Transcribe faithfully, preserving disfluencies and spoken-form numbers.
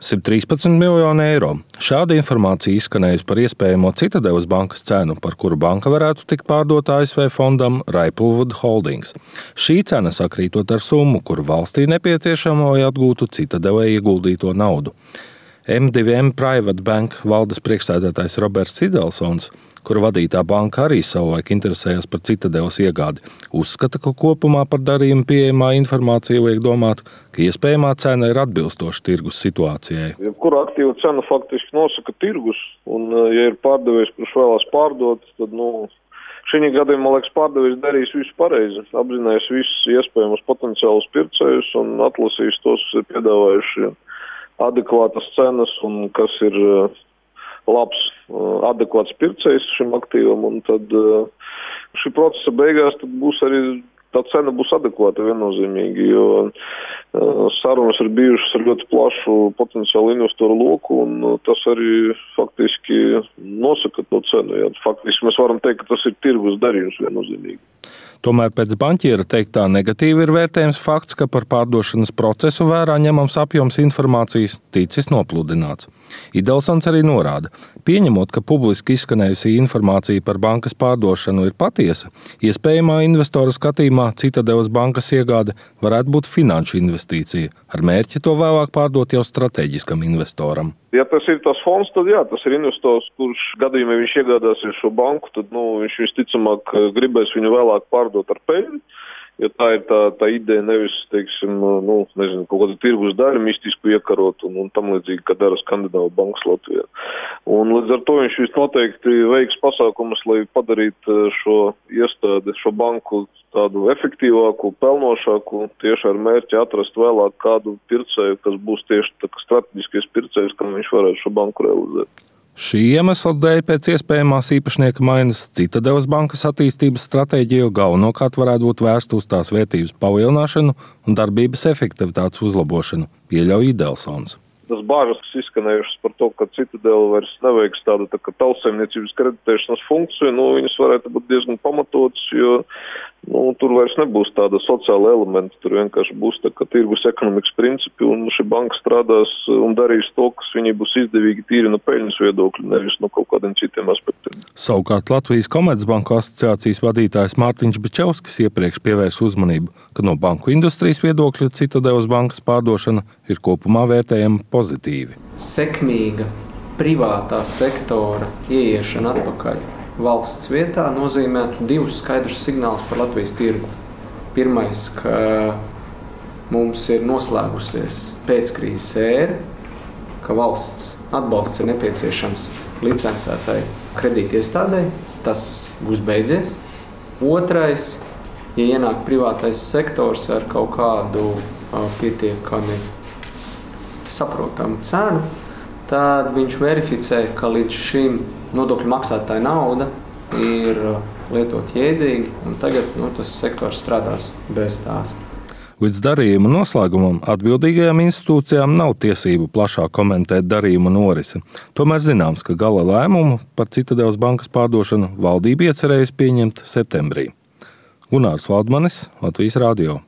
simt trīspadsmit miljoni eiro. Šāda informācija izskanējusi par iespējamo Citadeles bankas cenu, par kuru banka varētu tikt pārdota A S V fondam Ripplewood Holdings. Šī cena sakrītot ar summu, kuru valstī nepieciešama, lai atgūtu Citadelē ieguldīto naudu. M divi M Private Bank valdes priekšsēdētājs Roberts Idzelsons, kura vadītā banka arī savulaik interesējās par Citadeles iegādi, uzskata, ka kopumā par darījumu pieejamā informācija liek domāt, ka iespējamā cena ir atbilstoša tirgus situācijai. Jebkura aktīva cena faktiski nosaka tirgus, un ja ir pārdevējs, kurš vēlās pārdot, tad, nu, šī gadījumā, man liekas, pārdevējs darīs visu pareizi, apzinājis visus iespējamos potenciālus pircējus un atlasīs tos, kas ir piedāvājuši adekvātas cenas un kas ir labs, adekvāts pircējs šim aktīvam, un tad šī procesa beigās tad būs arī, tā cena būs adekvāta viennozīmīgi, jo sarunas ir bijušas ar ļoti plašu potenciālu investoru loku, un tas arī faktiski nosaka to cenu. Jā. Faktiski mēs varam teikt, ka tas ir tirgus darījums viennozīmīgi. Tomēr pēc banķiera teiktā negatīvi ir vērtējums fakts, ka par pārdošanas procesu vērā ņemams apjoms informācijas ticis nopludināts. Idzelsons arī norāda, pieņemot, ka publiski izskanējusī informācija par bankas pārdošanu ir patiesa, iespējamā investora skatījumā Citadeles bankas iegāde varētu būt finanšu investīcija, ar mērķi to vēlāk pārdot jau strateģiskam investoram. Ja tas ir tas fonds, tad jā, tas ir investors, kurš gadījumā viņš iegādāsies šo banku, tad nu, viņš visticamāk gribēs viņu vēlāk pārdot ar peļņu. Ja tā ir tā, tā ideja, nevis, teiksim, nu, nezinu, kaut kādu tirgus daļu mistisku iekarot un, un tam līdzīgi, kā dara Skandināvu bankas Latvijā. Un līdz ar to viņš visnoteikti veiks pasākumus, lai padarītu šo iestādi, šo banku tādu efektīvāku, pelnošāku, tieši ar mērķi atrast vēlāk kādu pircēju, kas būs tieši tā kā strateģiskais pircējs, kam viņš varētu šo banku realizēt. Šī iemesla dēļ pēc iespējamās īpašnieka maiņas Citadeles bankas attīstības stratēģija galvenokārt varētu būt vērsta uz tās vērtības palielināšanu un darbības efektivitātes uzlabošanu, pieļauj Idzelsons. Tas bāžas, kas izskanējušas par to, ka Citadele vairs neveiks tādu tā kā tautsaimniecības kreditēšanas funkciju, nu, viņas varētu būt diezgan pamatotas, jo nu, tur vairs nebūs tāda sociāla elementa, tur vienkārši būs tā kā tirgus ekonomikas principi, un šī banka strādās un darīs to, kas viņai būs izdevīgi tīri no peļņas viedokļa, nevis no kaut kādiem citiem aspektiem. Savukārt Latvijas Komercbanku asociācijas vadītājs Mārtiņš Bičevskis iepriekš pievērs uzmanību, ka no banku industrijas viedokļa Citadeles bankas pārdošana ir kopumā vērtējama pozitīvi. Sekmīga privātā sektora ieiešana atpakaļ valsts vietā nozīmētu divus skaidrus signālus par Latvijas tirgu. Pirmais, ka mums ir noslēgusies pēckrīzes ēra, ka valsts atbalsts ir nepieciešams licencētai kredītiestādei, tas būs beidzies. Otrais, ja ienāk privātais sektors ar kaut kādu pietiekami saprotamu cenu, tad viņš verificē, ka līdz šim nodokļu maksātāja nauda ir lietot jēdzīgi, un tagad nu, tas sektors strādās bez tās. Līdz darījuma noslēgumam atbildīgajām institūcijām nav tiesību plašāk komentēt darījuma norisi. Tomēr zināms, ka gala lēmumu par Citadeles bankas pārdošanu valdība iecerējusi pieņemt septembrī. Gunārs Valdmanis, Latvijas radio.